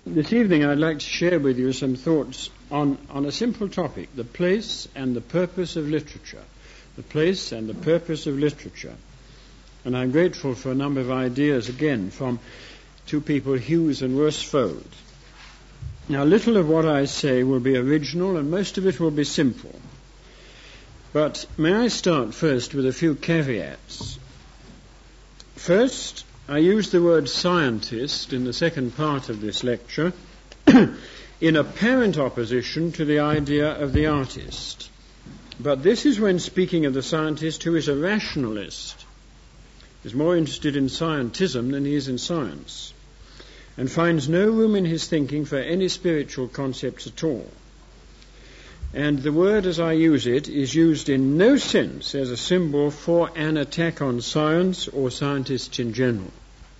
This evening I'd like to share with you some thoughts on a simple topic, the place and the purpose of literature. The place and the purpose of literature. And I'm grateful for a number of ideas, again, from two people, Hughes and Worsfold. Now, little of what I say will be original and most of it will be simple. But may I start first with a few caveats. First, I use the word scientist in the second part of this lecture in apparent opposition to the idea of the artist. But this is when speaking of the scientist who is a rationalist, is more interested in scientism than he is in science, and finds no room in his thinking for any spiritual concepts at all. And the word as I use it is used in no sense as a symbol for an attack on science or scientists in general.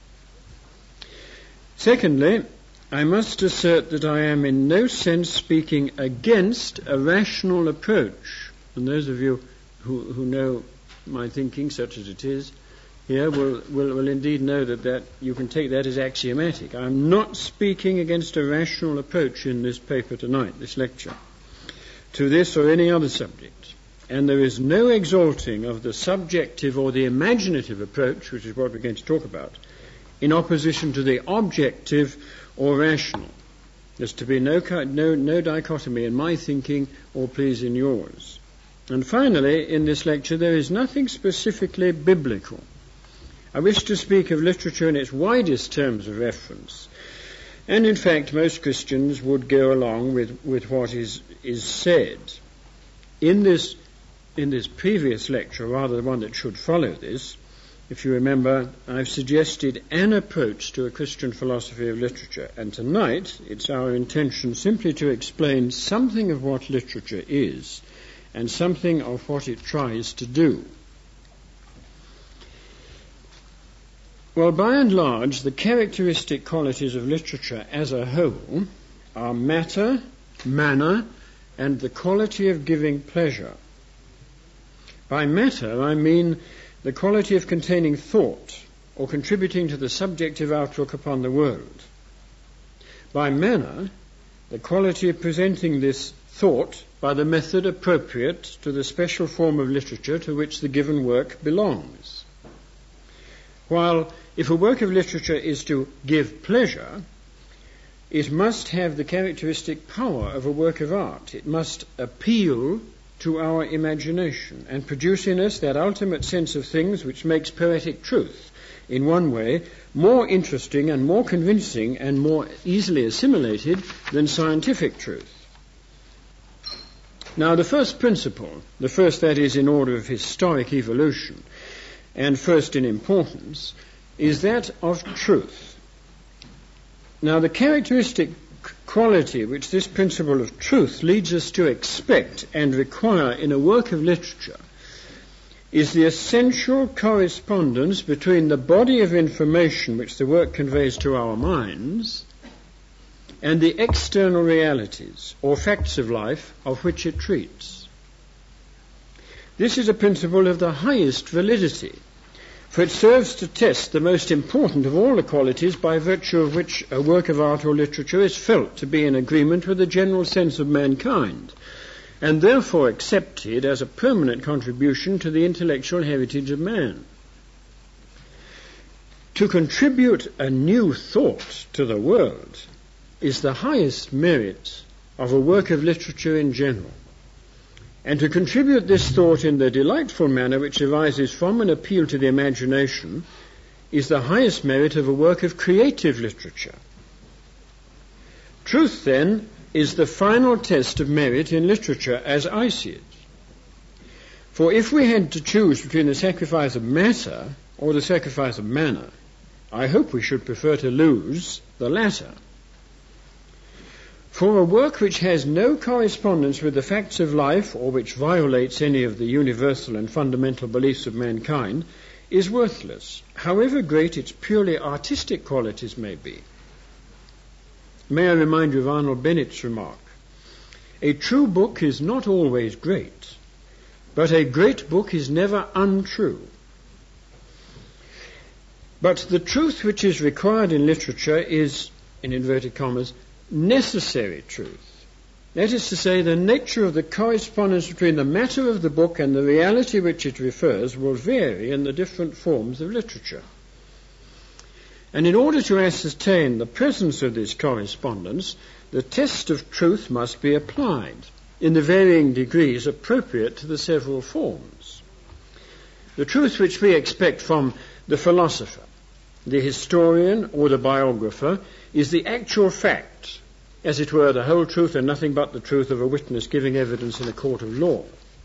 Secondly, I must assert that I am in no sense speaking against a rational approach. And those of you who know my thinking, such as it is, here will indeed know that you can take that as axiomatic. I'm not speaking against a rational approach in this paper tonight, this lecture, to this or any other subject. And there is no exalting of the subjective or the imaginative approach, which is what we're going to talk about, in opposition to the objective or rational. There's to be no dichotomy in my thinking or please in yours. And finally, in this lecture, there is nothing specifically biblical. I wish to speak of literature in its widest terms of reference. And in fact, most Christians would go along with what is said. In this previous lecture, rather the one that should follow this, if you remember, I've suggested an approach to a Christian philosophy of literature. And tonight, it's our intention simply to explain something of what literature is and something of what it tries to do. Well, by and large, the characteristic qualities of literature as a whole are matter, manner, and the quality of giving pleasure. By matter, I mean the quality of containing thought or contributing to the subjective outlook upon the world. By manner, the quality of presenting this thought by the method appropriate to the special form of literature to which the given work belongs. While if a work of literature is to give pleasure, it must have the characteristic power of a work of art. It must appeal to our imagination and produce in us that ultimate sense of things which makes poetic truth, in one way, more interesting and more convincing and more easily assimilated than scientific truth. Now, the first principle, the first that is in order of historic evolution, and first in importance, is that of truth. Now, the characteristic quality which this principle of truth leads us to expect and require in a work of literature is the essential correspondence between the body of information which the work conveys to our minds and the external realities or facts of life of which it treats. This is a principle of the highest validity, for it serves to test the most important of all the qualities by virtue of which a work of art or literature is felt to be in agreement with the general sense of mankind, and therefore accepted as a permanent contribution to the intellectual heritage of man. To contribute a new thought to the world is the highest merit of a work of literature in general. And to contribute this thought in the delightful manner which arises from an appeal to the imagination is the highest merit of a work of creative literature. Truth, then, is the final test of merit in literature as I see it. For if we had to choose between the sacrifice of matter or the sacrifice of manner, I hope we should prefer to lose the latter. For a work which has no correspondence with the facts of life or which violates any of the universal and fundamental beliefs of mankind is worthless, however great its purely artistic qualities may be. May I remind you of Arnold Bennett's remark, "A true book is not always great, but a great book is never untrue." But the truth which is required in literature is in inverted commas, necessary truth. That is to say, the nature of the correspondence between the matter of the book and the reality which it refers will vary in the different forms of literature. And in order to ascertain the presence of this correspondence, the test of truth must be applied in the varying degrees appropriate to the several forms. The truth which we expect from the philosopher, the historian, or the biographer is the actual fact, as it were, the whole truth and nothing but the truth of a witness giving evidence in a court of law.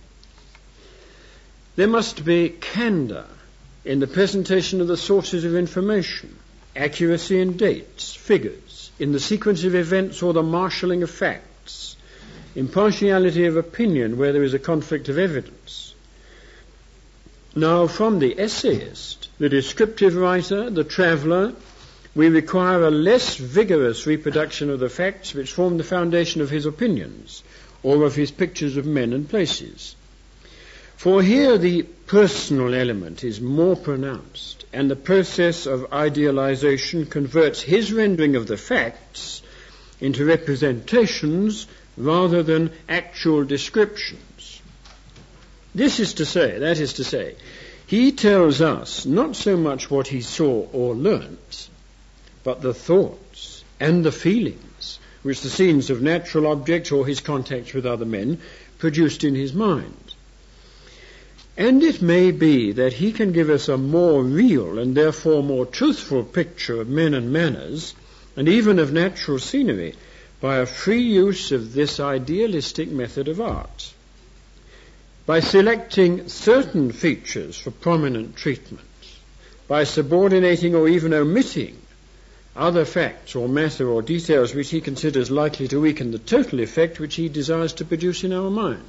There must be candour in the presentation of the sources of information, accuracy in dates, figures, in the sequence of events or the marshalling of facts, impartiality of opinion where there is a conflict of evidence. Now, from the essayist, the descriptive writer, the traveller, we require a less vigorous reproduction of the facts which form the foundation of his opinions or of his pictures of men and places. For here the personal element is more pronounced, and the process of idealization converts his rendering of the facts into representations rather than actual descriptions. That is to say, he tells us not so much what he saw or learnt, but the thoughts and the feelings which the scenes of natural objects or his contacts with other men produced in his mind. And it may be that he can give us a more real and therefore more truthful picture of men and manners, and even of natural scenery, by a free use of this idealistic method of art, by selecting certain features for prominent treatment, by subordinating or even omitting other facts or matter or details which he considers likely to weaken the total effect which he desires to produce in our minds.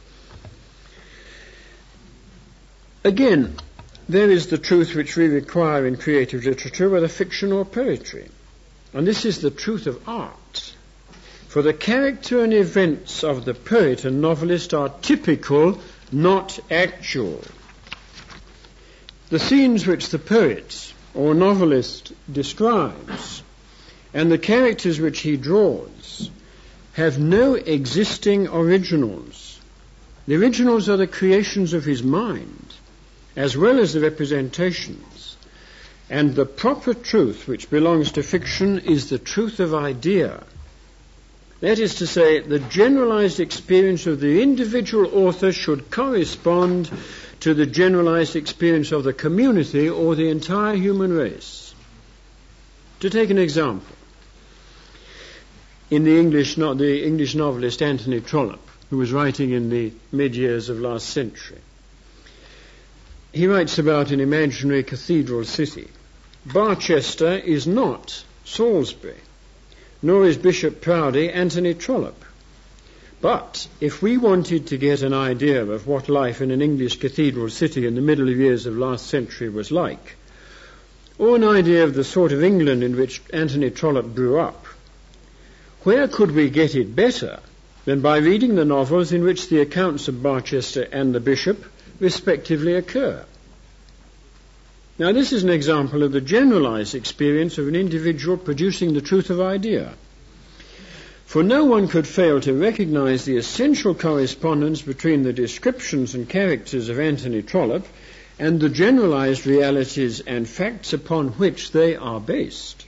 Again, there is the truth which we require in creative literature, whether fiction or poetry, and this is the truth of art. For the character and events of the poet and novelist are typical, not actual. The scenes which the poet or novelist describes and the characters which he draws have no existing originals. The originals are the creations of his mind, as well as the representations. And the proper truth which belongs to fiction is the truth of idea. That is to say, the generalized experience of the individual author should correspond to the generalized experience of the community or the entire human race. To take an example, in the English novelist Anthony Trollope, who was writing in the mid-years of last century, he writes about an imaginary cathedral city. Barchester is not Salisbury, nor is Bishop Proudie Anthony Trollope. But if we wanted to get an idea of what life in an English cathedral city in the middle years of last century was like, or an idea of the sort of England in which Anthony Trollope grew up, where could we get it better than by reading the novels in which the accounts of Barchester and the Bishop respectively occur? Now, this is an example of the generalized experience of an individual producing the truth of idea. For no one could fail to recognize the essential correspondence between the descriptions and characters of Anthony Trollope and the generalized realities and facts upon which they are based.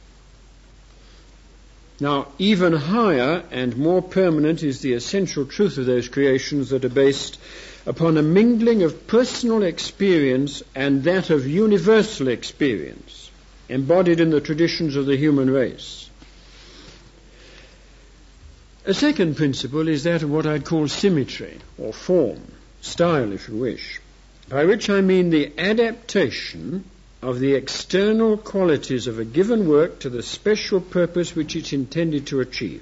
Now, even higher and more permanent is the essential truth of those creations that are based upon a mingling of personal experience and that of universal experience, embodied in the traditions of the human race. A second principle is that of what I'd call symmetry, or form, style if you wish, by which I mean the adaptation of the external qualities of a given work to the special purpose which it's intended to achieve.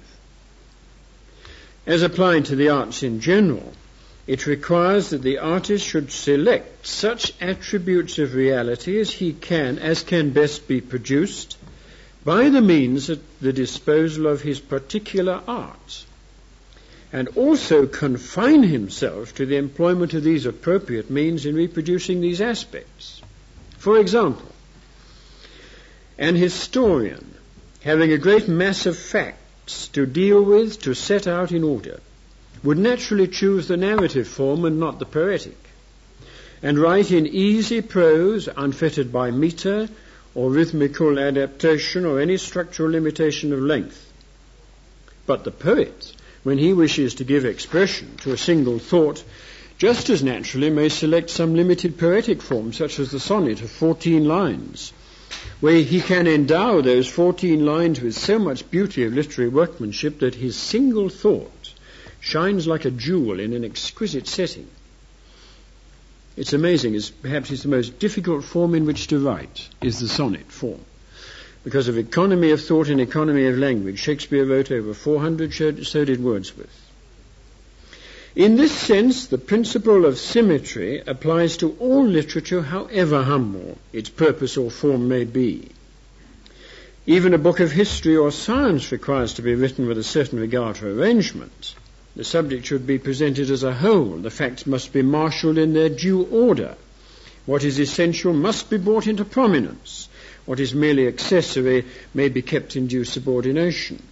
As applied to the arts in general, it requires that the artist should select such attributes of reality as can best be produced by the means at the disposal of his particular art, and also confine himself to the employment of these appropriate means in reproducing these aspects. For example, an historian having a great mass of facts to deal with, to set out in order, would naturally choose the narrative form and not the poetic, and write in easy prose, unfettered by metre or rhythmical adaptation or any structural limitation of length. But the poet, when he wishes to give expression to a single thought, just as naturally may select some limited poetic form, such as the sonnet of 14 lines, where he can endow those 14 lines with so much beauty of literary workmanship that his single thought shines like a jewel in an exquisite setting. It's amazing, perhaps it's the most difficult form in which to write, is the sonnet form. Because of economy of thought and economy of language, Shakespeare wrote over 400, so did Wordsworth. In this sense, the principle of symmetry applies to all literature, however humble its purpose or form may be. Even a book of history or science requires to be written with a certain regard for arrangement. The subject should be presented as a whole. The facts must be marshalled in their due order. What is essential must be brought into prominence. What is merely accessory may be kept in due subordination.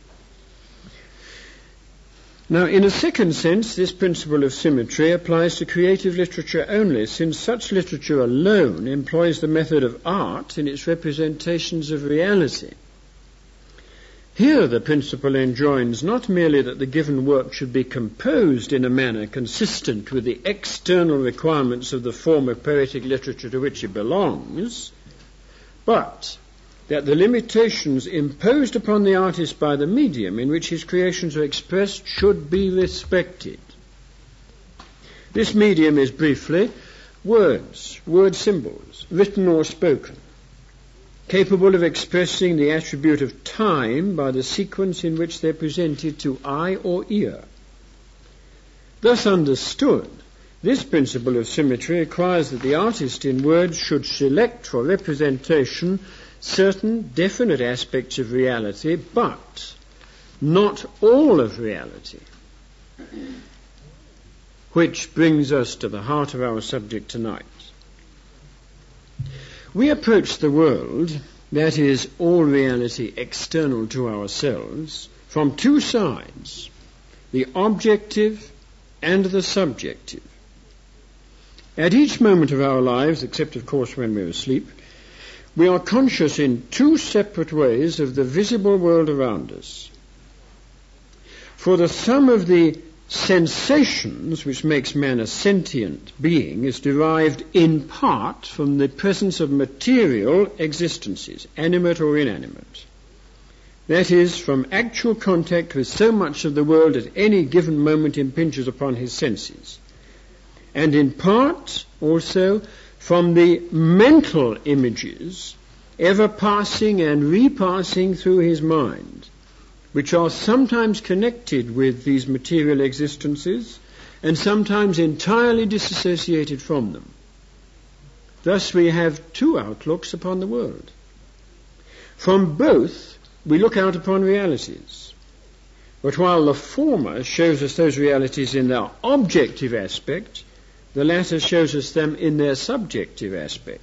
Now, in a second sense, this principle of symmetry applies to creative literature only, since such literature alone employs the method of art in its representations of reality. Here the principle enjoins not merely that the given work should be composed in a manner consistent with the external requirements of the form of poetic literature to which it belongs, but that the limitations imposed upon the artist by the medium in which his creations are expressed should be respected. This medium is briefly words, word symbols, written or spoken, capable of expressing the attribute of time by the sequence in which they're presented to eye or ear. Thus understood, this principle of symmetry requires that the artist in words should select for representation certain definite aspects of reality, but not all of reality. Which brings us to the heart of our subject tonight. We approach the world, that is, all reality external to ourselves, from two sides, the objective and the subjective. At each moment of our lives, except of course when we're asleep, we are conscious in two separate ways of the visible world around us. For the sum of the sensations which makes man a sentient being is derived in part from the presence of material existences, animate or inanimate. That is, from actual contact with so much of the world at any given moment impinges upon his senses. And in part also from the mental images ever passing and repassing through his mind, which are sometimes connected with these material existences and sometimes entirely disassociated from them. Thus we have two outlooks upon the world. From both we look out upon realities. But while the former shows us those realities in their objective aspect, the latter shows us them in their subjective aspect.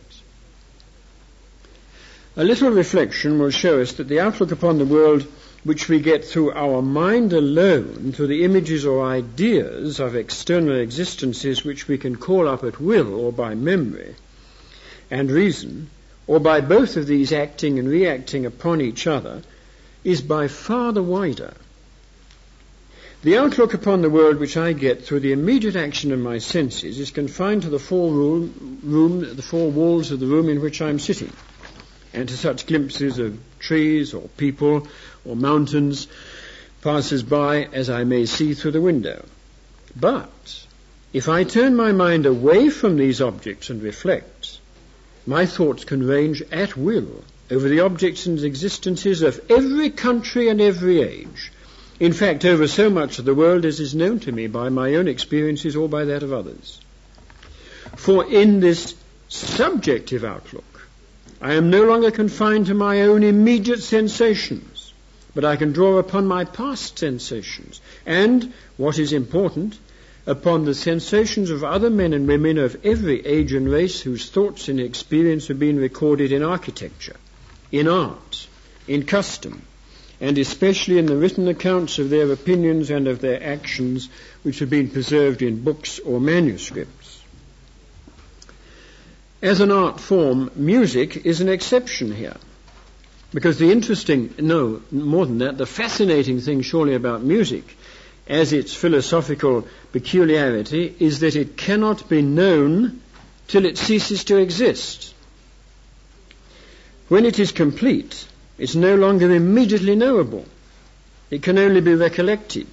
A little reflection will show us that the outlook upon the world which we get through our mind alone, through the images or ideas of external existences which we can call up at will or by memory and reason, or by both of these acting and reacting upon each other, is by far the wider. The outlook upon the world which I get through the immediate action of my senses is confined to the four walls of the room in which I am sitting, and to such glimpses of trees or people or mountains, passers-by, as I may see through the window. But if I turn my mind away from these objects and reflect, my thoughts can range at will over the objects and existences of every country and every age. In fact, over so much of the world as is known to me by my own experiences or by that of others. For in this subjective outlook, I am no longer confined to my own immediate sensations, but I can draw upon my past sensations and, what is important, upon the sensations of other men and women of every age and race whose thoughts and experience have been recorded in architecture, in art, in custom, and especially in the written accounts of their opinions and of their actions which have been preserved in books or manuscripts. As an art form, music is an exception here. Because the fascinating thing surely about music, as its philosophical peculiarity, is that it cannot be known till it ceases to exist. When it is complete, it's no longer immediately knowable. It can only be recollected.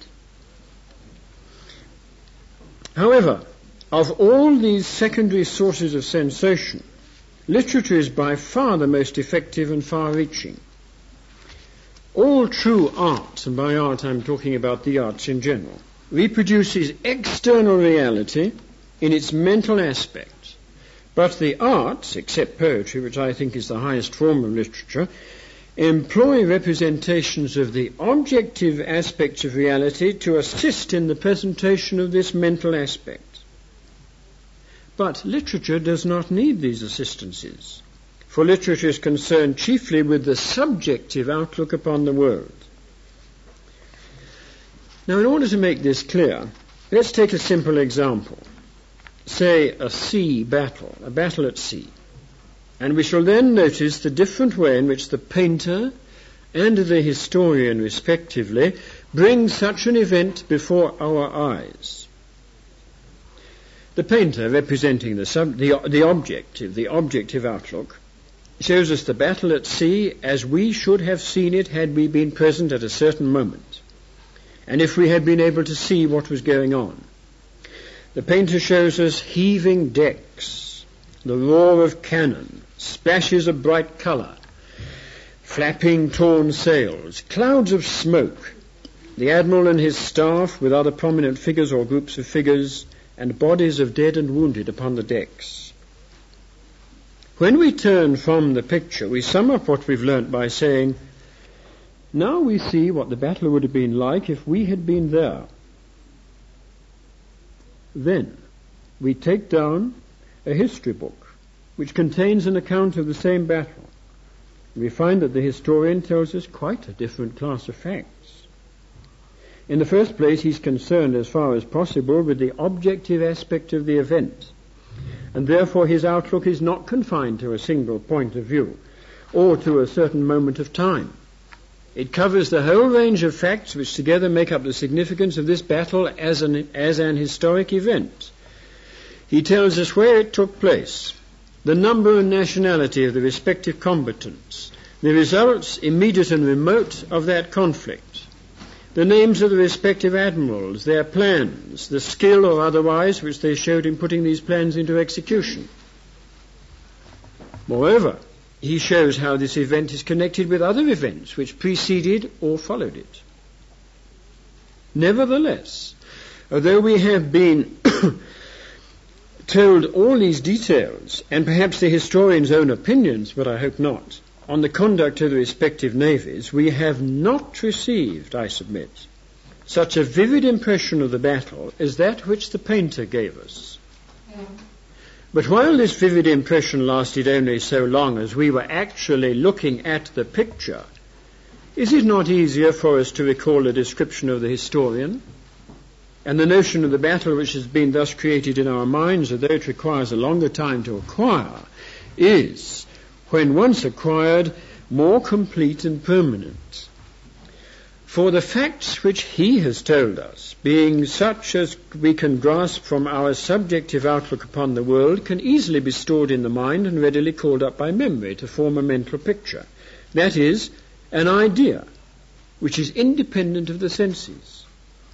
However, of all these secondary sources of sensation, literature is by far the most effective and far-reaching. All true art, and by art I'm talking about the arts in general, reproduces external reality in its mental aspect. But the arts, except poetry, which I think is the highest form of literature, employ representations of the objective aspects of reality to assist in the presentation of this mental aspect. But literature does not need these assistances, for literature is concerned chiefly with the subjective outlook upon the world. Now, in order to make this clear, let's take a simple example. Say a sea battle, a battle at sea. And we shall then notice the different way in which the painter and the historian, respectively, bring such an event before our eyes. The painter, representing the objective outlook, shows us the battle at sea as we should have seen it had we been present at a certain moment, and if we had been able to see what was going on. The painter shows us heaving decks, the roar of cannon, splashes of bright colour, flapping torn sails, clouds of smoke, the admiral and his staff with other prominent figures or groups of figures, and bodies of dead and wounded upon the decks. When we turn from the picture, we sum up what we've learnt by saying, now we see what the battle would have been like if we had been there. Then we take down a history book which contains an account of the same battle. We find that the historian tells us quite a different class of facts. In the first place, he's concerned as far as possible with the objective aspect of the event, and therefore his outlook is not confined to a single point of view or to a certain moment of time. It covers the whole range of facts which together make up the significance of this battle as an historic event. He tells us where it took place, the number and nationality of the respective combatants, the results, immediate and remote, of that conflict, the names of the respective admirals, their plans, the skill or otherwise which they showed in putting these plans into execution. Moreover, he shows how this event is connected with other events which preceded or followed it. Nevertheless, although we have been told all these details, and perhaps the historian's own opinions, but I hope not, on the conduct of the respective navies, we have not received, I submit, such a vivid impression of the battle as that which the painter gave us. But while this vivid impression lasted only so long as we were actually looking at the picture, is it not easier for us to recall the description of the historian? And the notion of the battle which has been thus created in our minds, although it requires a longer time to acquire, is, when once acquired, more complete and permanent. For the facts which he has told us, being such as we can grasp from our subjective outlook upon the world, can easily be stored in the mind and readily called up by memory to form a mental picture. That is, an idea which is independent of the senses.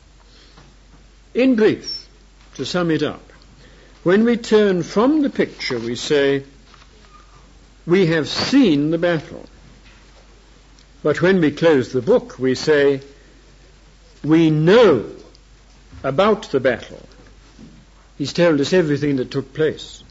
In brief, to sum it up, when we turn from the picture, we say, we have seen the battle. But when we close the book, we say, we know about the battle. He's told us everything that took place.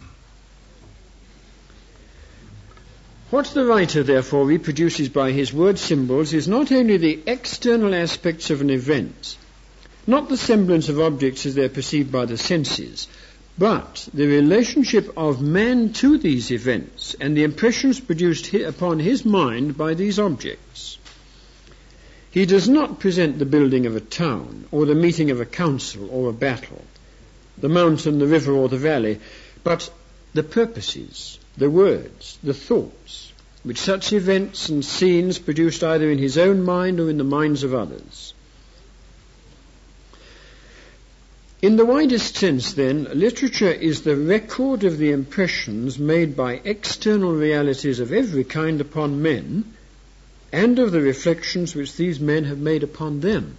What the writer, therefore, reproduces by his word symbols is not only the external aspects of an event, not the semblance of objects as they're perceived by the senses, but the relationship of man to these events and the impressions produced upon his mind by these objects. He does not present the building of a town, or the meeting of a council or a battle, the mountain, the river, or the valley, but the purposes, the words, the thoughts, which such events and scenes produced either in his own mind or in the minds of others. In the widest sense, then, literature is the record of the impressions made by external realities of every kind upon men, and of the reflections which these men have made upon them.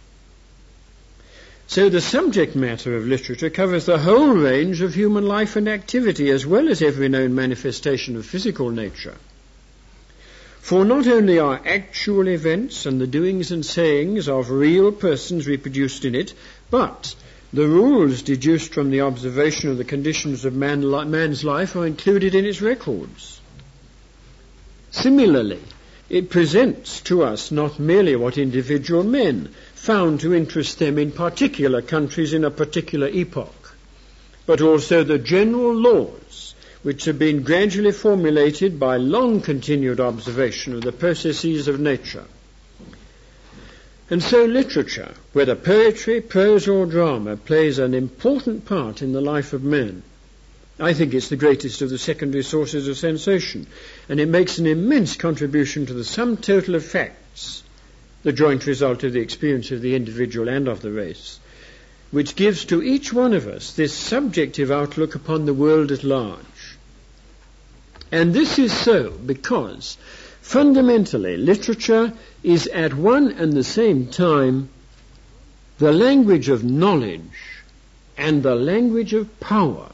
So the subject matter of literature covers the whole range of human life and activity, as well as every known manifestation of physical nature. For not only are actual events and the doings and sayings of real persons reproduced in it, but the rules deduced from the observation of the conditions of man's life are included in its records. Similarly, it presents to us not merely what individual men found to interest them in particular countries in a particular epoch, but also the general laws which have been gradually formulated by long-continued observation of the processes of nature. And so literature, whether poetry, prose or drama, plays an important part in the life of man. I think it's the greatest of the secondary sources of sensation, and it makes an immense contribution to the sum total of facts, the joint result of the experience of the individual and of the race, which gives to each one of us this subjective outlook upon the world at large. And this is so because, fundamentally, literature is at one and the same time the language of knowledge and the language of power.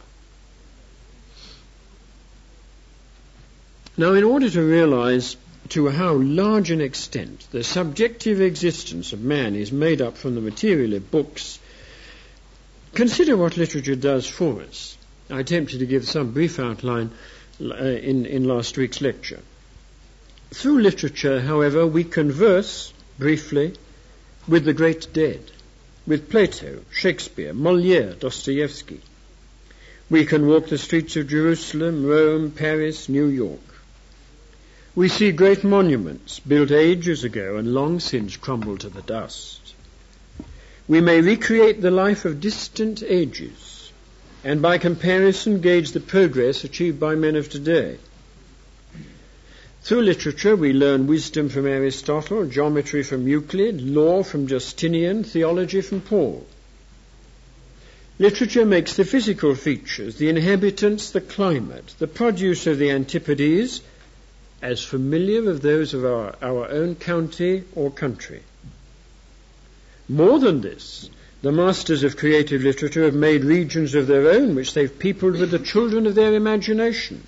Now, in order to realize to how large an extent the subjective existence of man is made up from the material of books, consider what literature does for us. I attempted to give some brief outline in last week's lecture. Through literature, however, we converse, briefly, with the great dead, with Plato, Shakespeare, Molière, Dostoevsky. We can walk the streets of Jerusalem, Rome, Paris, New York. We see great monuments built ages ago and long since crumbled to the dust. We may recreate the life of distant ages, and by comparison gauge the progress achieved by men of today. Through literature we learn wisdom from Aristotle, geometry from Euclid, law from Justinian, theology from Paul. Literature makes the physical features, the inhabitants, the climate, the produce of the antipodes, as familiar of those of our own county or country. More than this, the masters of creative literature have made regions of their own which they've peopled with the children of their imagination.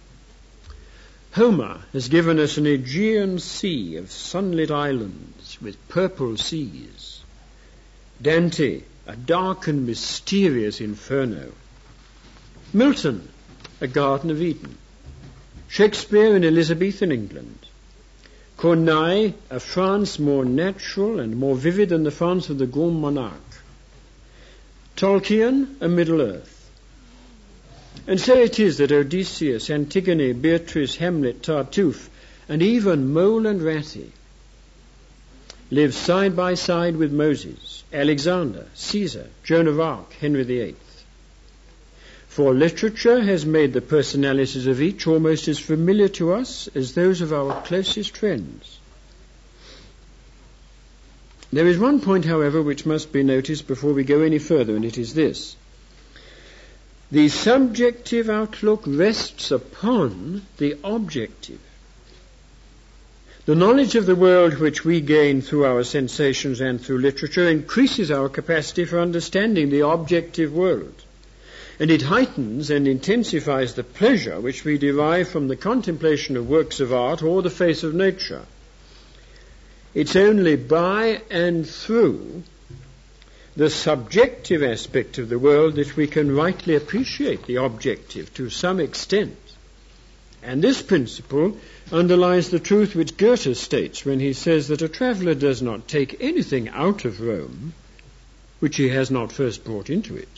Homer has given us an Aegean sea of sunlit islands with purple seas. Dante, a dark and mysterious inferno. Milton, a Garden of Eden. Shakespeare in Elizabethan England. Corneille, a France more natural and more vivid than the France of the Grand Monarque. Tolkien, a Middle Earth. And so it is that Odysseus, Antigone, Beatrice, Hamlet, Tartuffe, and even Mole and Ratty live side by side with Moses, Alexander, Caesar, Joan of Arc, Henry VIII. For literature has made the personalities of each almost as familiar to us as those of our closest friends. There is one point, however, which must be noticed before we go any further, and it is this. The subjective outlook rests upon the objective. The knowledge of the world which we gain through our sensations and through literature increases our capacity for understanding the objective world. And it heightens and intensifies the pleasure which we derive from the contemplation of works of art or the face of nature. It's only by and through the subjective aspect of the world that we can rightly appreciate the objective to some extent. And this principle underlies the truth which Goethe states when he says that a traveller does not take anything out of Rome which he has not first brought into it.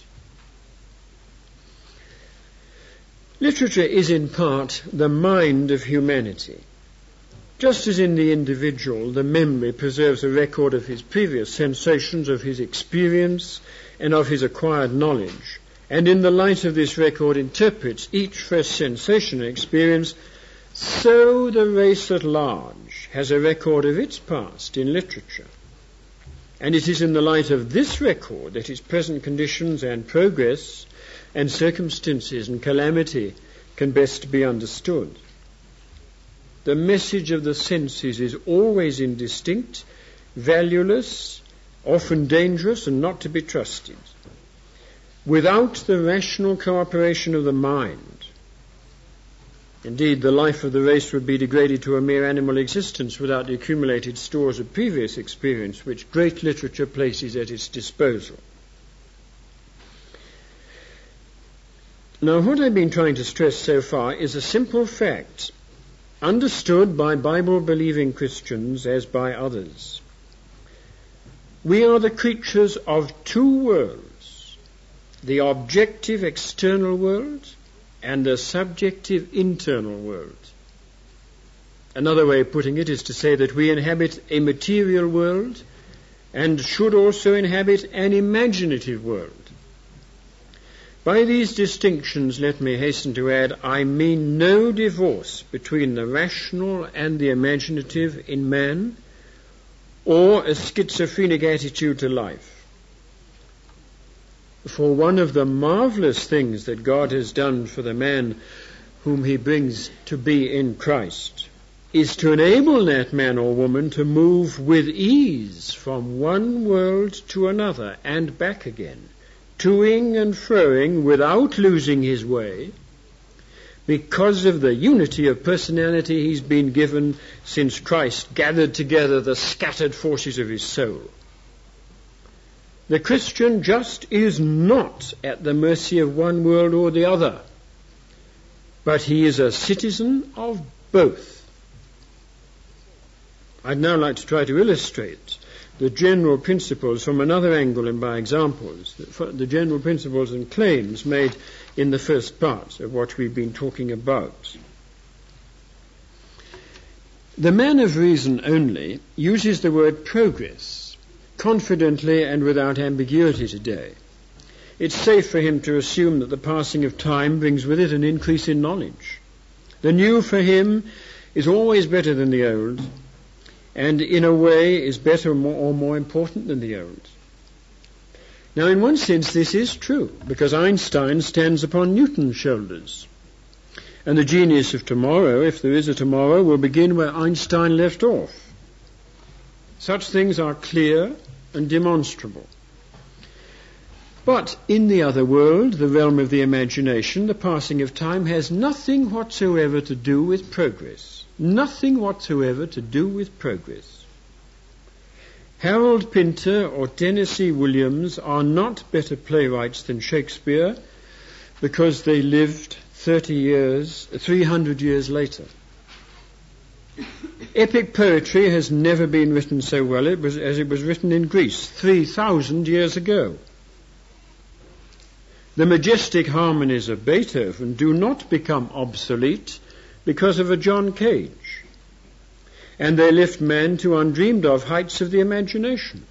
Literature is in part the mind of humanity. Just as in the individual, the memory preserves a record of his previous sensations, of his experience, and of his acquired knowledge, and in the light of this record interprets each fresh sensation and experience, so the race at large has a record of its past in literature. And it is in the light of this record that its present conditions and progress and circumstances and calamity can best be understood. The message of the senses is always indistinct, valueless, often dangerous, and not to be trusted. Without the rational cooperation of the mind, indeed, the life of the race would be degraded to a mere animal existence without the accumulated stores of previous experience which great literature places at its disposal. Now, what I've been trying to stress so far is a simple fact, understood by Bible-believing Christians as by others. We are the creatures of two worlds, the objective external world and the subjective internal world. Another way of putting it is to say that we inhabit a material world and should also inhabit an imaginative world. By these distinctions, let me hasten to add, I mean no divorce between the rational and the imaginative in man, or a schizophrenic attitude to life. For one of the marvelous things that God has done for the man whom he brings to be in Christ is to enable that man or woman to move with ease from one world to another and back again, toing and froing without losing his way, because of the unity of personality he's been given since Christ gathered together the scattered forces of his soul. The Christian just is not at the mercy of one world or the other, but he is a citizen of both. I'd now like to try to illustrate the general principles from another angle and by examples, the general principles and claims made in the first part of what we've been talking about. The man of reason only uses the word progress confidently and without ambiguity today. It's safe for him to assume that the passing of time brings with it an increase in knowledge. The new for him is always better than the old, and in a way is better or more important than the old. Now, in one sense, this is true, because Einstein stands upon Newton's shoulders. And the genius of tomorrow, if there is a tomorrow, will begin where Einstein left off. Such things are clear and demonstrable. But in the other world, the realm of the imagination, the passing of time has nothing whatsoever to do with progress. Nothing whatsoever to do with progress. Harold Pinter or Tennessee Williams are not better playwrights than Shakespeare because they lived 300 years later. Epic poetry has never been written so well as it was written in Greece 3,000 years ago. The majestic harmonies of Beethoven do not become obsolete because of a John Cage, and they lift man to undreamed of heights of the imagination.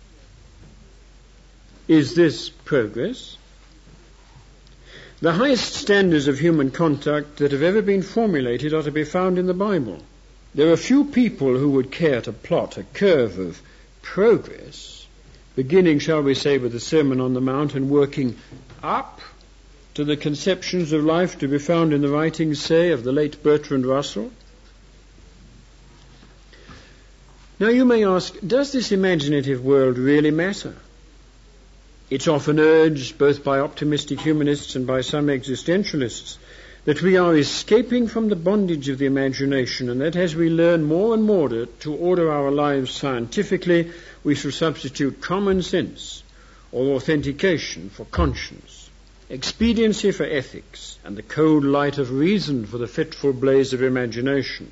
Is this progress? The highest standards of human conduct that have ever been formulated are to be found in the Bible. There are few people who would care to plot a curve of progress, beginning, shall we say, with the Sermon on the Mount and working up to the conceptions of life to be found in the writings, say, of the late Bertrand Russell. Now you may ask, does this imaginative world really matter? It's often urged, both by optimistic humanists and by some existentialists, that we are escaping from the bondage of the imagination, and that as we learn more and more to order our lives scientifically, we shall substitute common sense or authentication for conscience, expediency for ethics, and the cold light of reason for the fitful blaze of imagination.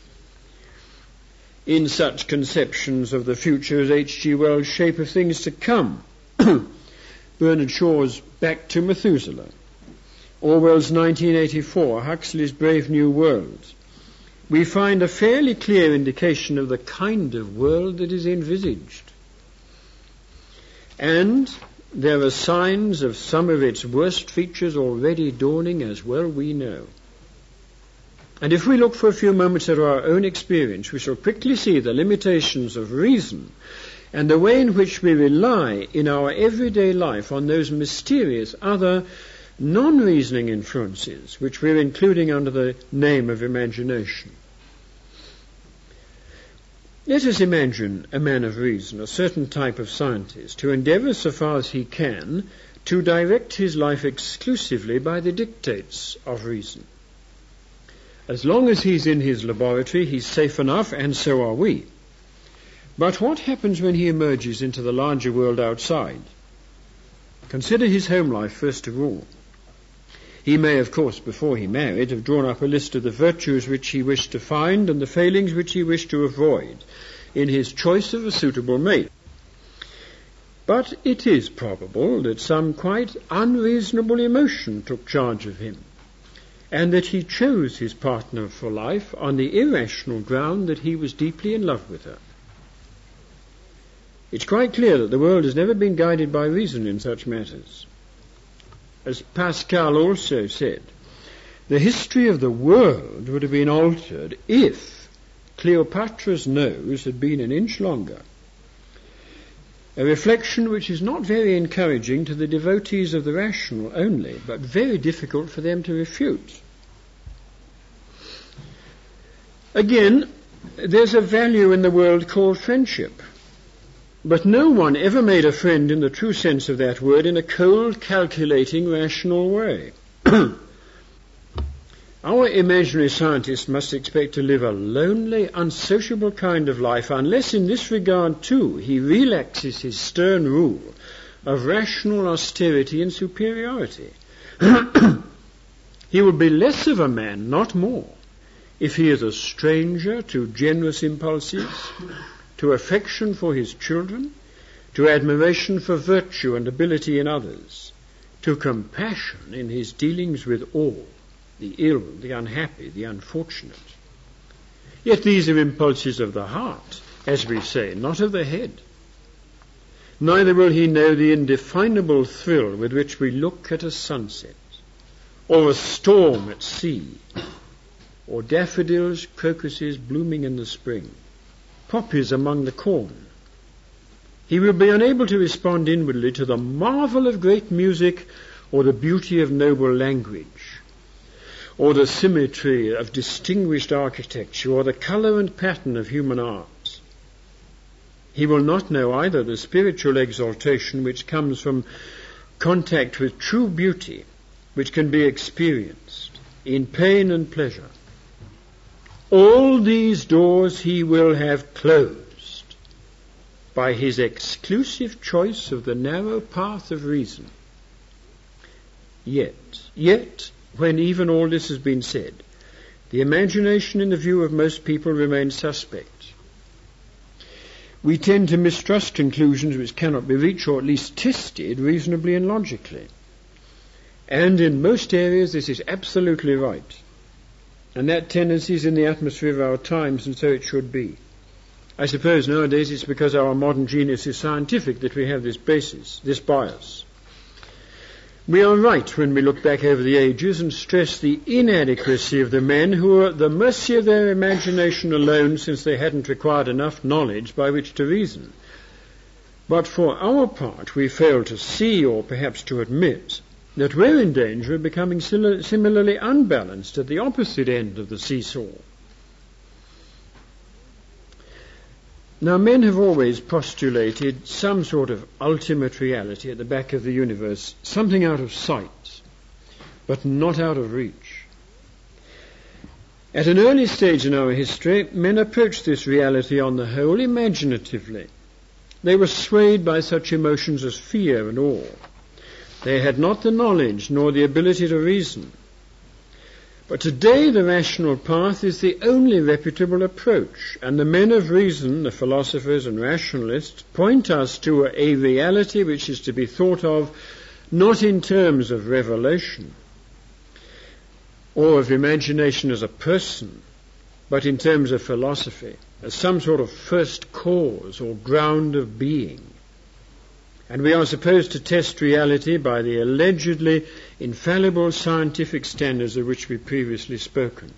In such conceptions of the future as H.G. Wells' Shape of Things to Come, Bernard Shaw's Back to Methuselah, Orwell's 1984, Huxley's Brave New World, we find a fairly clear indication of the kind of world that is envisaged. And there are signs of some of its worst features already dawning, as well we know. And if we look for a few moments at our own experience, we shall quickly see the limitations of reason and the way in which we rely in our everyday life on those mysterious other non-reasoning influences which we're including under the name of imagination. Let us imagine a man of reason, a certain type of scientist, who endeavours so far as he can to direct his life exclusively by the dictates of reason. As long as he's in his laboratory, he's safe enough, and so are we. But what happens when he emerges into the larger world outside? Consider his home life first of all. He may, of course, before he married, have drawn up a list of the virtues which he wished to find and the failings which he wished to avoid in his choice of a suitable mate. But it is probable that some quite unreasonable emotion took charge of him, and that he chose his partner for life on the irrational ground that he was deeply in love with her. It's quite clear that the world has never been guided by reason in such matters. As Pascal also said, the history of the world would have been altered if Cleopatra's nose had been an inch longer. A reflection which is not very encouraging to the devotees of the rational only, but very difficult for them to refute. Again, there's a value in the world called friendship. But no one ever made a friend in the true sense of that word in a cold, calculating, rational way. Our imaginary scientist must expect to live a lonely, unsociable kind of life unless in this regard, too, he relaxes his stern rule of rational austerity and superiority. He will be less of a man, not more, if he is a stranger to generous impulses, to affection for his children, to admiration for virtue and ability in others, to compassion in his dealings with all, the ill, the unhappy, the unfortunate. Yet these are impulses of the heart, as we say, not of the head. Neither will he know the indefinable thrill with which we look at a sunset, or a storm at sea, or daffodils, crocuses blooming in the spring, poppies among the corn. He will be unable to respond inwardly to the marvel of great music, or the beauty of noble language, or the symmetry of distinguished architecture, or the colour and pattern of human art. He will not know either the spiritual exaltation which comes from contact with true beauty, which can be experienced in pain and pleasure. All these doors he will have closed by his exclusive choice of the narrow path of reason. Yet, when even all this has been said, the imagination in the view of most people remains suspect. We tend to mistrust conclusions which cannot be reached or at least tested reasonably and logically. And in most areas this is absolutely right. And that tendency is in the atmosphere of our times, and so it should be. I suppose nowadays it's because our modern genius is scientific that we have this basis, this bias. We are right when we look back over the ages and stress the inadequacy of the men who were at the mercy of their imagination alone, since they hadn't required enough knowledge by which to reason. But for our part, we fail to see, or perhaps to admit, that we're in danger of becoming similarly unbalanced at the opposite end of the seesaw. Now, men have always postulated some sort of ultimate reality at the back of the universe, something out of sight, but not out of reach. At an early stage in our history, men approached this reality on the whole imaginatively. They were swayed by such emotions as fear and awe. They had not the knowledge nor the ability to reason. But today the rational path is the only reputable approach, and the men of reason, the philosophers and rationalists, point us to a reality which is to be thought of not in terms of revelation or of imagination as a person, but in terms of philosophy, as some sort of first cause or ground of being. And we are supposed to test reality by the allegedly infallible scientific standards of which we've previously spoken.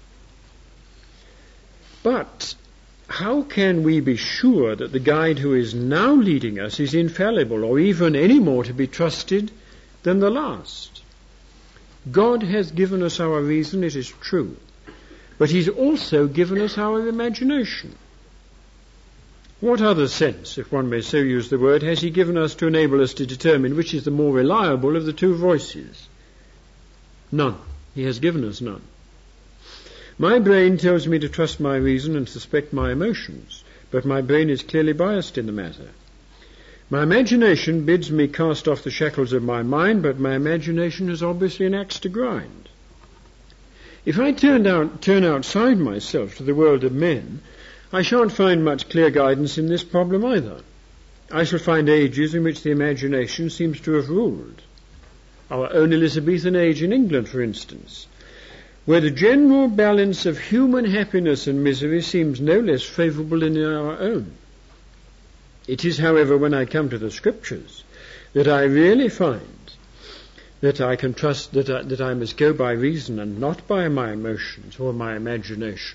But how can we be sure that the guide who is now leading us is infallible, or even any more to be trusted than the last? God has given us our reason, it is true, but He's also given us our imagination. What other sense, if one may so use the word, has He given us to enable us to determine which is the more reliable of the two voices? None. He has given us none. My brain tells me to trust my reason and suspect my emotions, but my brain is clearly biased in the matter. My imagination bids me cast off the shackles of my mind, but my imagination has obviously an axe to grind. If I turn outside myself to the world of men, I shan't find much clear guidance in this problem either. I shall find ages in which the imagination seems to have ruled. Our own Elizabethan age in England, for instance, where the general balance of human happiness and misery seems no less favourable than in our own. It is, however, when I come to the Scriptures that I really find that I can trust that I must go by reason and not by my emotions or my imagination.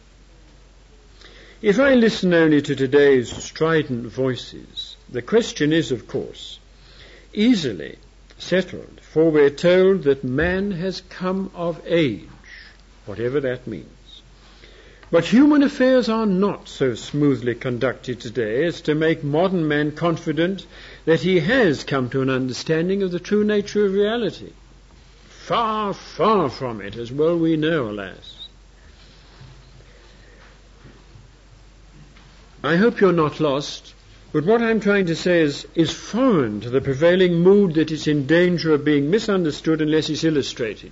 If I listen only to today's strident voices, the question is, of course, easily settled, for we're told that man has come of age, whatever that means. But human affairs are not so smoothly conducted today as to make modern man confident that he has come to an understanding of the true nature of reality. Far, far from it, as well we know, alas. I hope you're not lost, but what I'm trying to say is foreign to the prevailing mood that is in danger of being misunderstood unless it's illustrated.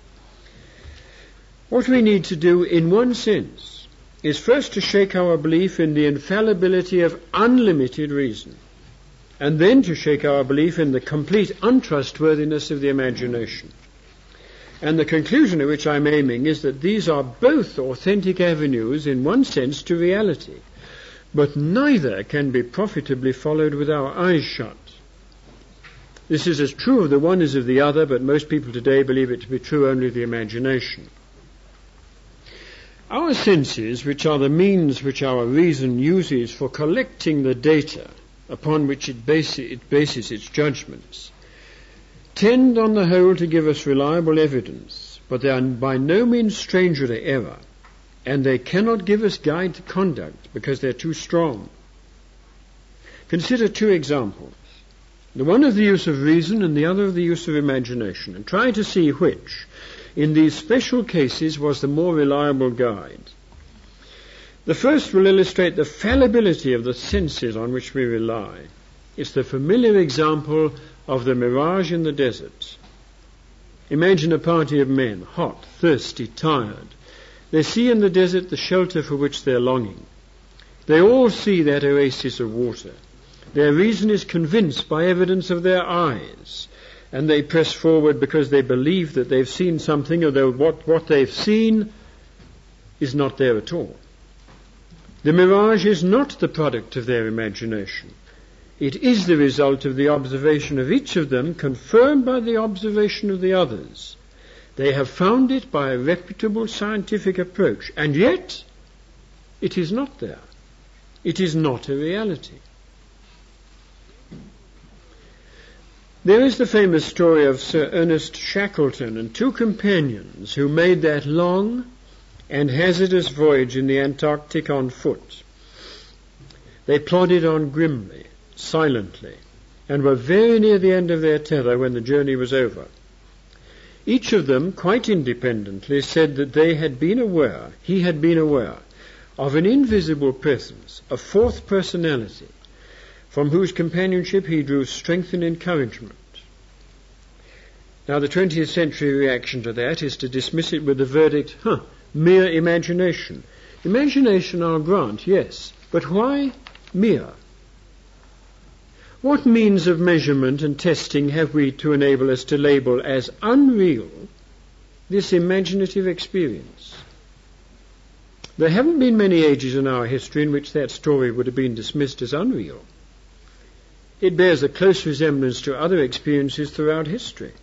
What we need to do, in one sense, is first to shake our belief in the infallibility of unlimited reason, and then to shake our belief in the complete untrustworthiness of the imagination. And the conclusion at which I'm aiming is that these are both authentic avenues, in one sense, to reality, but neither can be profitably followed with our eyes shut. This is as true of the one as of the other, but most people today believe it to be true only of the imagination. Our senses, which are the means which our reason uses for collecting the data upon which it bases its judgments, tend on the whole to give us reliable evidence, but they are by no means stranger to error, and they cannot give us guide to conduct because they're too strong. Consider two examples, the one of the use of reason and the other of the use of imagination, and try to see which, in these special cases, was the more reliable guide. The first will illustrate the fallibility of the senses on which we rely. It's the familiar example of the mirage in the desert. Imagine a party of men, hot, thirsty, tired. They see in the desert the shelter for which they're longing. They all see that oasis of water. Their reason is convinced by evidence of their eyes, and they press forward because they believe that they've seen something, although what they've seen is not there at all. The mirage is not the product of their imagination. It is the result of the observation of each of them, confirmed by the observation of the others. They have found it by a reputable scientific approach, and yet it is not there. It is not a reality. There is the famous story of Sir Ernest Shackleton and two companions who made that long and hazardous voyage in the Antarctic on foot. They plodded on grimly, silently, and were very near the end of their tether when the journey was over. Each of them, quite independently, said that he had been aware of an invisible presence, a fourth personality, from whose companionship he drew strength and encouragement. Now, the 20th century reaction to that is to dismiss it with the verdict, mere imagination. Imagination, I'll grant, yes, but why mere? What means of measurement and testing have we to enable us to label as unreal this imaginative experience? There haven't been many ages in our history in which that story would have been dismissed as unreal. It bears a close resemblance to other experiences throughout history.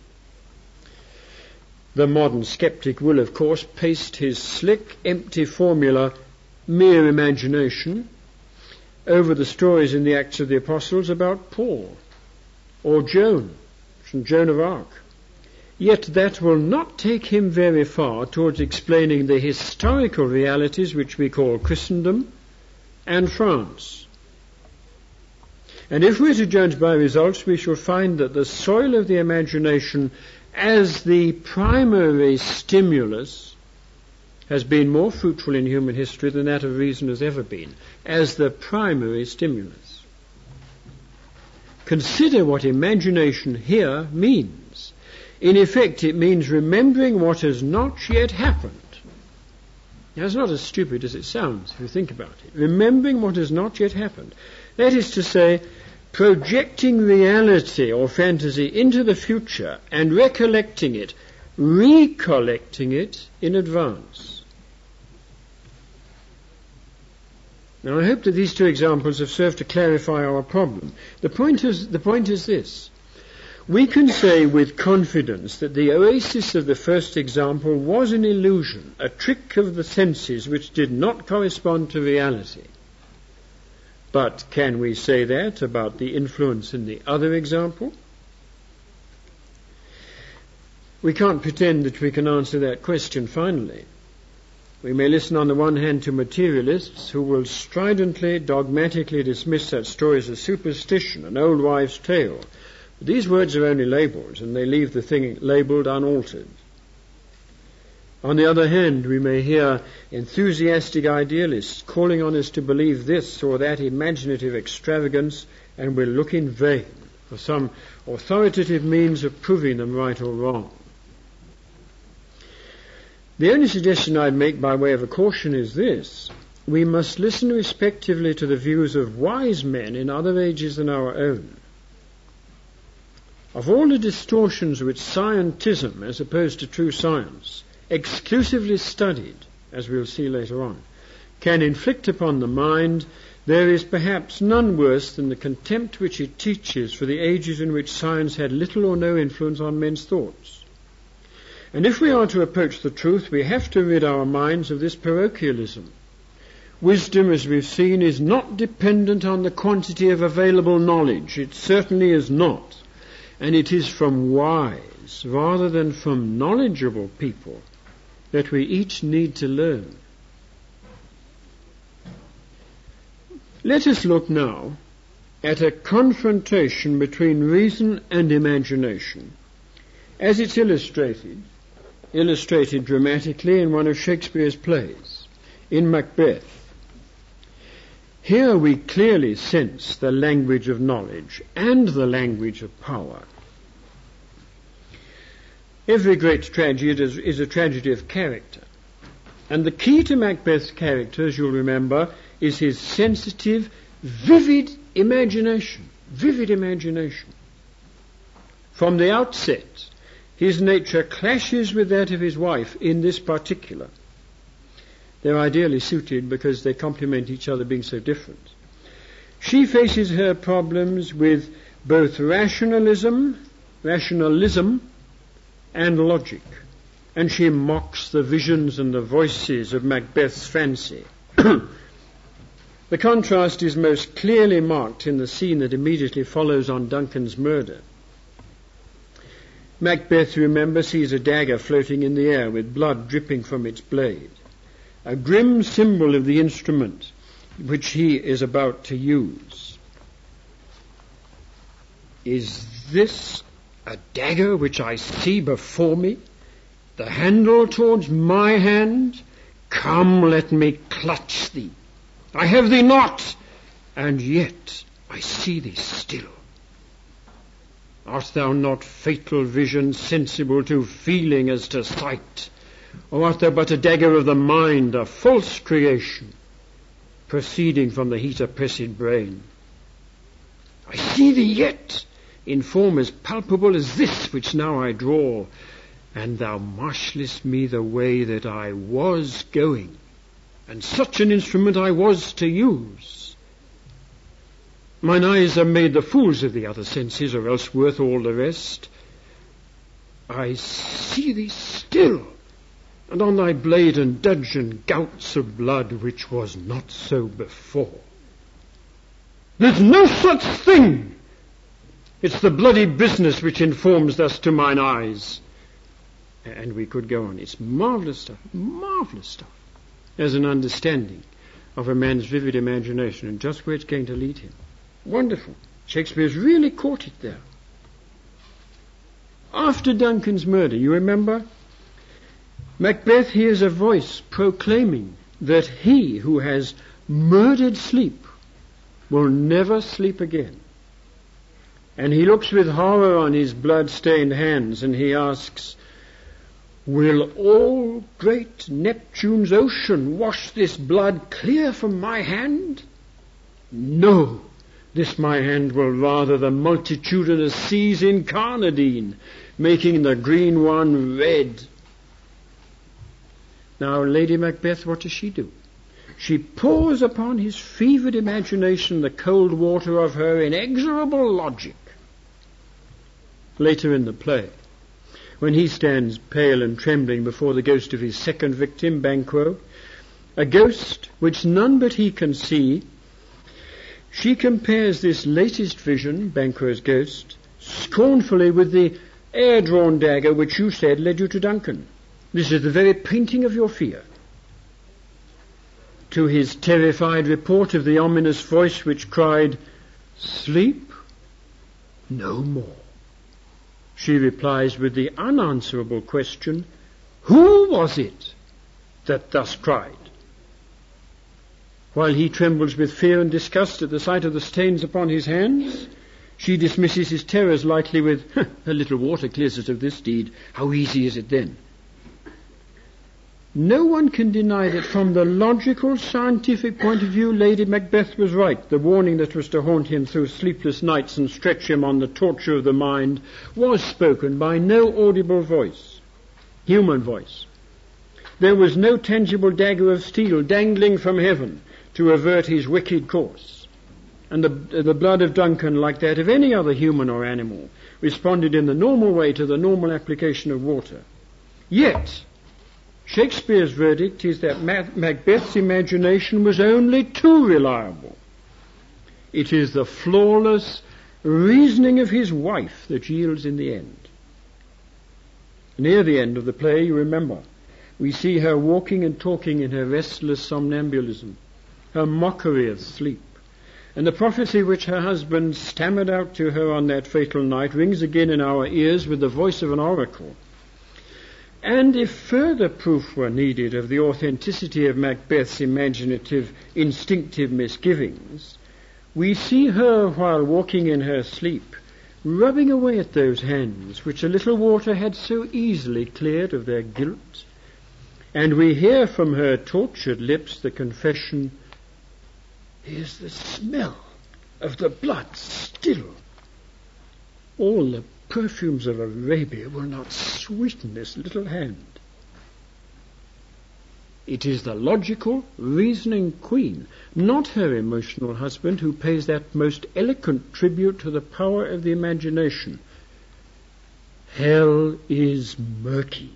The modern skeptic will, of course, paste his slick, empty formula, mere imagination, over the stories in the Acts of the Apostles about Paul or Joan, St. Joan of Arc. Yet that will not take him very far towards explaining the historical realities which we call Christendom and France. And if we're to judge by results, we shall find that the soil of the imagination as the primary stimulus has been more fruitful in human history than that of reason has ever been, as the primary stimulus. Consider what imagination here means. In effect, it means remembering what has not yet happened. Now, it's not as stupid as it sounds if you think about it. Remembering what has not yet happened. That is to say, projecting reality or fantasy into the future and recollecting it in advance. Now, I hope that these two examples have served to clarify our problem. The point is this. We can say with confidence that the oasis of the first example was an illusion, a trick of the senses which did not correspond to reality. But can we say that about the influence in the other example? We can't pretend that we can answer that question finally. We may listen on the one hand to materialists who will stridently, dogmatically dismiss such stories as superstition, an old wives' tale. But these words are only labels, and they leave the thing labelled unaltered. On the other hand, we may hear enthusiastic idealists calling on us to believe this or that imaginative extravagance, and we'll look in vain for some authoritative means of proving them right or wrong. The only suggestion I'd make by way of a caution is this. We must listen respectively to the views of wise men in other ages than our own. Of all the distortions which scientism, as opposed to true science, exclusively studied, as we'll see later on, can inflict upon the mind, there is perhaps none worse than the contempt which it teaches for the ages in which science had little or no influence on men's thoughts. And if we are to approach the truth, we have to rid our minds of this parochialism. Wisdom, as we've seen, is not dependent on the quantity of available knowledge. It certainly is not. And it is from wise, rather than from knowledgeable people, that we each need to learn. Let us look now at a confrontation between reason and imagination, as it's illustrated dramatically in one of Shakespeare's plays, in Macbeth. Here we clearly sense the language of knowledge and the language of power. Every great tragedy is a tragedy of character. And the key to Macbeth's character, as you'll remember, is his sensitive, vivid imagination. Vivid imagination. From the outset, his nature clashes with that of his wife in this particular. They're ideally suited because they complement each other, being so different. She faces her problems with both rationalism, and logic, and she mocks the visions and the voices of Macbeth's fancy. The contrast is most clearly marked in the scene that immediately follows on Duncan's murder. Macbeth, remember, sees a dagger floating in the air with blood dripping from its blade, a grim symbol of the instrument which he is about to use. Is this a dagger which I see before me, the handle towards my hand? Come, let me clutch thee. I have thee not, and yet I see thee still. Art thou not fatal vision, sensible to feeling as to sight? Or art thou but a dagger of the mind, a false creation, proceeding from the heat-oppressed brain? I see thee yet, in form as palpable as this which now I draw, and thou marshallest me the way that I was going, and such an instrument I was to use. Mine eyes are made the fools of the other senses, or else worth all the rest. I see thee still, and on thy blade and dudgeon gouts of blood, which was not so before. There's no such thing. It's the bloody business which informs thus to mine eyes. And we could go on. It's marvellous stuff, as an understanding of a man's vivid imagination and just where it's going to lead him. Wonderful. Shakespeare's really caught it there. After Duncan's murder, you remember, Macbeth hears a voice proclaiming that he who has murdered sleep will never sleep again. And he looks with horror on his blood-stained hands and he asks, will all great Neptune's ocean wash this blood clear from my hand? No, this my hand will rather the multitudinous seas incarnadine, making the green one red. Now, Lady Macbeth, what does she do? She pours upon his fevered imagination the cold water of her inexorable logic. Later in the play, when he stands pale and trembling before the ghost of his second victim, Banquo, a ghost which none but he can see, she compares this latest vision, Banquo's ghost, scornfully with the air-drawn dagger which you said led you to Duncan. This is the very painting of your fear. To his terrified report of the ominous voice which cried, sleep no more, she replies with the unanswerable question, who was it that thus cried? While he trembles with fear and disgust at the sight of the stains upon his hands, she dismisses his terrors lightly with, a little water clears us of this deed. How easy is it then? No one can deny that from the logical, scientific point of view, Lady Macbeth was right. The warning that was to haunt him through sleepless nights and stretch him on the torture of the mind was spoken by no audible voice, human voice. There was no tangible dagger of steel dangling from heaven to avert his wicked course. And the blood of Duncan, like that of any other human or animal, responded in the normal way to the normal application of water. Yet, Shakespeare's verdict is that Macbeth's imagination was only too reliable. It is the flawless reasoning of his wife that yields in the end. Near the end of the play, you remember, we see her walking and talking in her restless somnambulism, her mockery of sleep. And the prophecy which her husband stammered out to her on that fatal night rings again in our ears with the voice of an oracle. And if further proof were needed of the authenticity of Macbeth's imaginative, instinctive misgivings, we see her, while walking in her sleep, rubbing away at those hands which a little water had so easily cleared of their guilt, and we hear from her tortured lips the confession, "Here's the smell of the blood still. All the perfumes of Arabia will not sweeten this little hand." It is the logical, reasoning queen, not her emotional husband, who pays that most eloquent tribute to the power of the imagination. Hell is murky.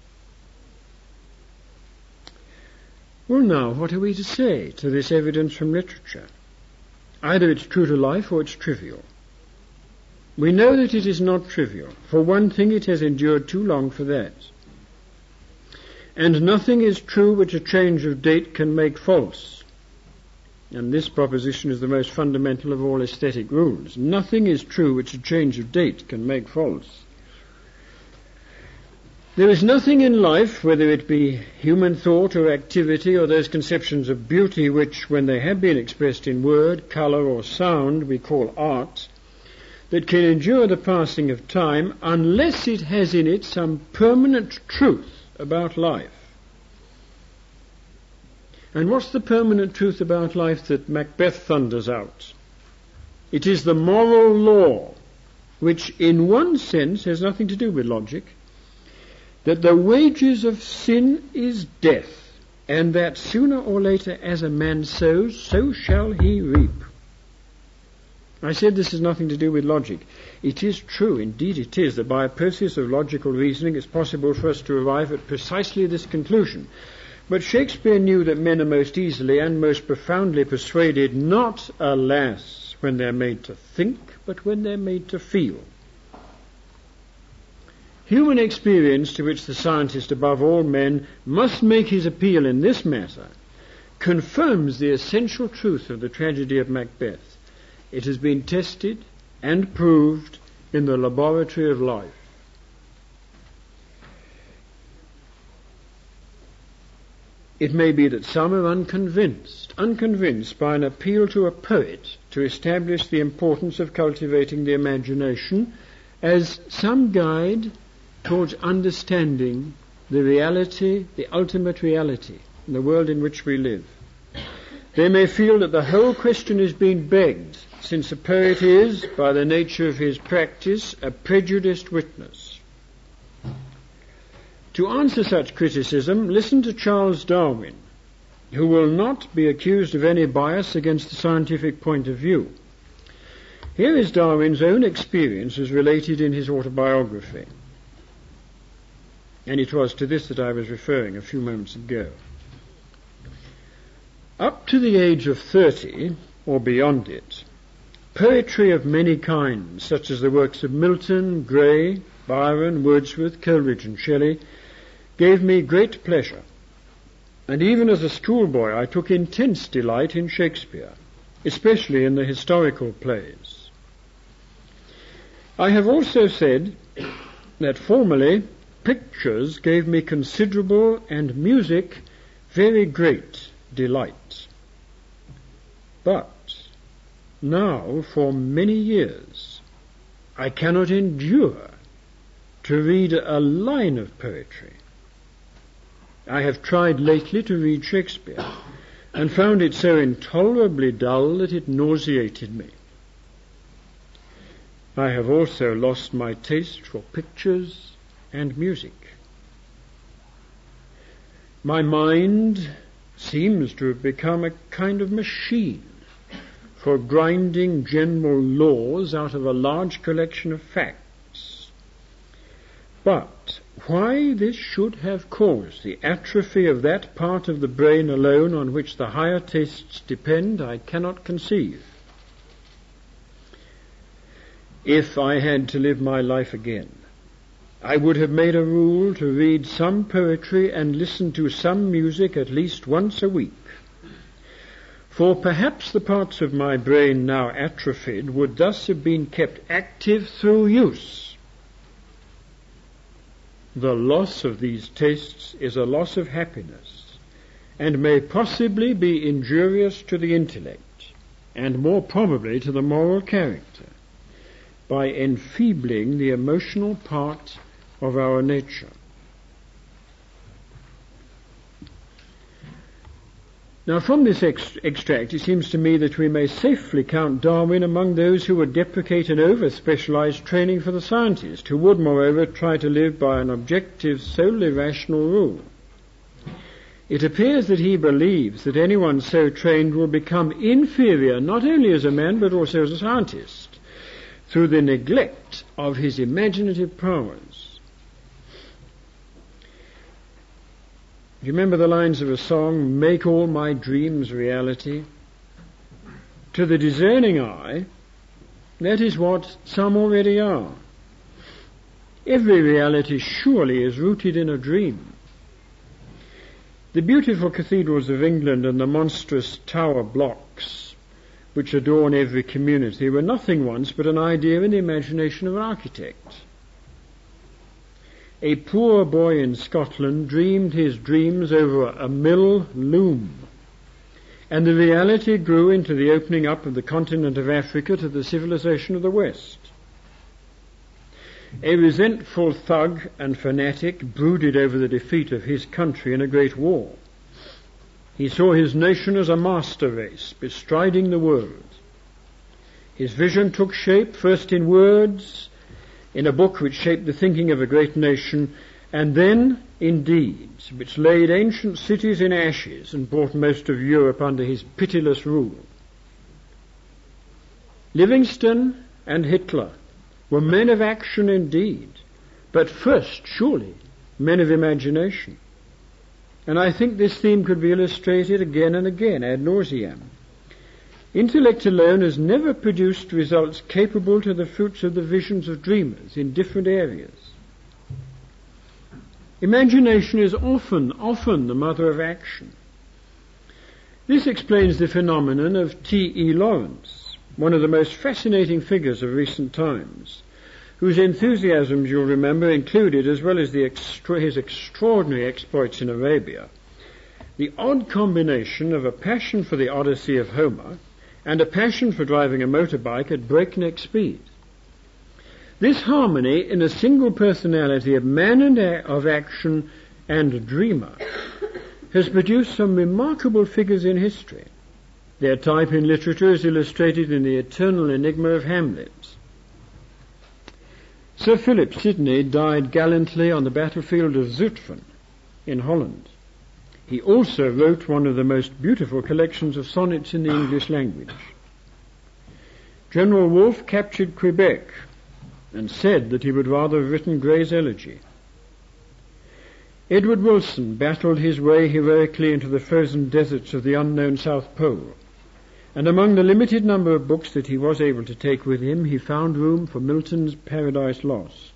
Well, now, what are we to say to this evidence from literature? Either it's true to life or it's trivial. We know that it is not trivial. For one thing, it has endured too long for that. And nothing is true which a change of date can make false. And this proposition is the most fundamental of all aesthetic rules. Nothing is true which a change of date can make false. There is nothing in life, whether it be human thought or activity or those conceptions of beauty which, when they have been expressed in word, colour or sound, we call art, that can endure the passing of time unless it has in it some permanent truth about life. And what's the permanent truth about life that Macbeth thunders out? It is the moral law, which in one sense has nothing to do with logic, that the wages of sin is death, and that sooner or later, as a man sows, so shall he reap. I said this has nothing to do with logic. It is true, indeed it is, that by a process of logical reasoning it's possible for us to arrive at precisely this conclusion. But Shakespeare knew that men are most easily and most profoundly persuaded, not, alas, when they're made to think, but when they're made to feel. Human experience, to which the scientist above all men must make his appeal in this matter, confirms the essential truth of the tragedy of Macbeth. It has been tested and proved in the laboratory of life. It may be that some are unconvinced by an appeal to a poet to establish the importance of cultivating the imagination as some guide towards understanding the reality, the ultimate reality, in the world in which we live. They may feel that the whole question is being begged, since a poet is, by the nature of his practice, a prejudiced witness. To answer such criticism, listen to Charles Darwin, who will not be accused of any bias against the scientific point of view. Here is Darwin's own experience as related in his autobiography. And it was to this that I was referring a few moments ago. Up to the age of 30, or beyond it, poetry of many kinds, such as the works of Milton, Gray, Byron, Wordsworth, Coleridge and Shelley, gave me great pleasure. And even as a schoolboy I took intense delight in Shakespeare, especially in the historical plays. I have also said that formerly pictures gave me considerable and music very great delight. But now, for many years, I cannot endure to read a line of poetry. I have tried lately to read Shakespeare and found it so intolerably dull that it nauseated me. I have also lost my taste for pictures and music. My mind seems to have become a kind of machine for grinding general laws out of a large collection of facts. But why this should have caused the atrophy of that part of the brain alone on which the higher tastes depend, I cannot conceive. If I had to live my life again, I would have made a rule to read some poetry and listen to some music at least once a week. For perhaps the parts of my brain now atrophied would thus have been kept active through use. The loss of these tastes is a loss of happiness, and may possibly be injurious to the intellect, and more probably to the moral character, by enfeebling the emotional part of our nature. Now, from this extract, it seems to me that we may safely count Darwin among those who would deprecate an over-specialized training for the scientist, who would, moreover, try to live by an objective, solely rational rule. It appears that he believes that anyone so trained will become inferior, not only as a man, but also as a scientist, through the neglect of his imaginative powers. Do you remember the lines of a song, "Make all my dreams reality"? To the discerning eye, that is what some already are. Every reality surely is rooted in a dream. The beautiful cathedrals of England and the monstrous tower blocks which adorn every community were nothing once but an idea in the imagination of an architect. A poor boy in Scotland dreamed his dreams over a mill loom, and the reality grew into the opening up of the continent of Africa to the civilization of the West. A resentful thug and fanatic brooded over the defeat of his country in a great war. He saw his nation as a master race, bestriding the world. His vision took shape first in words, in a book which shaped the thinking of a great nation, and then in deeds, which laid ancient cities in ashes and brought most of Europe under his pitiless rule. Livingstone and Hitler were men of action indeed, but first, surely, men of imagination. And I think this theme could be illustrated again and again, ad nauseam. Intellect alone has never produced results capable to the fruits of the visions of dreamers in different areas. Imagination is often the mother of action. This explains the phenomenon of T.E. Lawrence, one of the most fascinating figures of recent times, whose enthusiasms, you'll remember, included, as well as his extraordinary exploits in Arabia, the odd combination of a passion for the Odyssey of Homer and a passion for driving a motorbike at breakneck speed. This harmony in a single personality of man and of action and dreamer has produced some remarkable figures in history. Their type in literature is illustrated in the eternal enigma of Hamlet. Sir Philip Sidney died gallantly on the battlefield of Zutphen in Holland. He also wrote one of the most beautiful collections of sonnets in the English language. General Wolfe captured Quebec and said that he would rather have written Gray's Elegy. Edward Wilson battled his way heroically into the frozen deserts of the unknown South Pole, and among the limited number of books that he was able to take with him, he found room for Milton's Paradise Lost.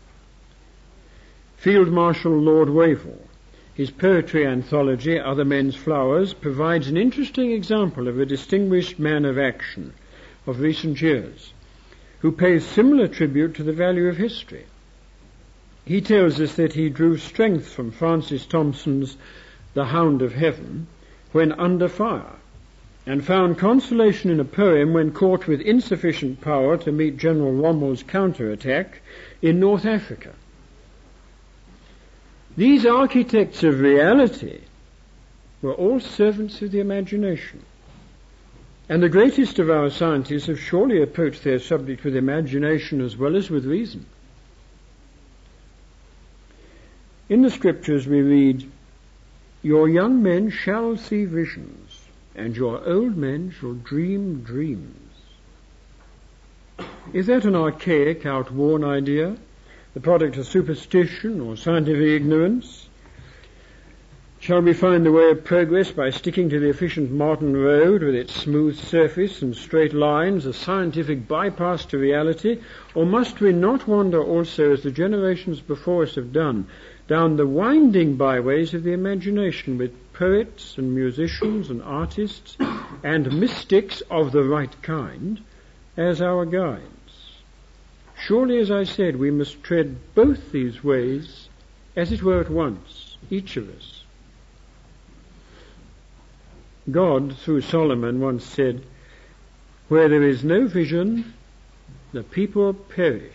Field Marshal Lord Wavell, his poetry anthology, Other Men's Flowers, provides an interesting example of a distinguished man of action of recent years, who pays similar tribute to the value of history. He tells us that he drew strength from Francis Thompson's The Hound of Heaven when under fire, and found consolation in a poem when caught with insufficient power to meet General Rommel's counterattack in North Africa. These architects of reality were all servants of the imagination. And the greatest of our scientists have surely approached their subject with imagination as well as with reason. In the scriptures we read, "Your young men shall see visions, and your old men shall dream dreams." Is that an archaic, outworn idea, the product of superstition or scientific ignorance? Shall we find the way of progress by sticking to the efficient modern road with its smooth surface and straight lines, a scientific bypass to reality? Or must we not wander also, as the generations before us have done, down the winding byways of the imagination with poets and musicians and artists and mystics of the right kind as our guides? Surely, as I said, we must tread both these ways, as it were at once, each of us. God, through Solomon, once said, "Where there is no vision, the people perish."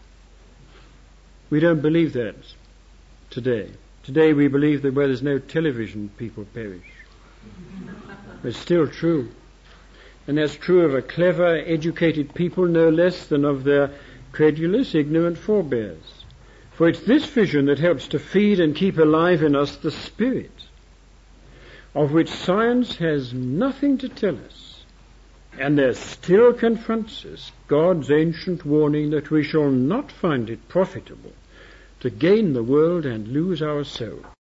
We don't believe that today. Today we believe that where there's no television, people perish. It's still true. And that's true of a clever, educated people no less than of their credulous, ignorant forebears. For it's this vision that helps to feed and keep alive in us the spirit, of which science has nothing to tell us, and there still confronts us God's ancient warning that we shall not find it profitable to gain the world and lose our souls.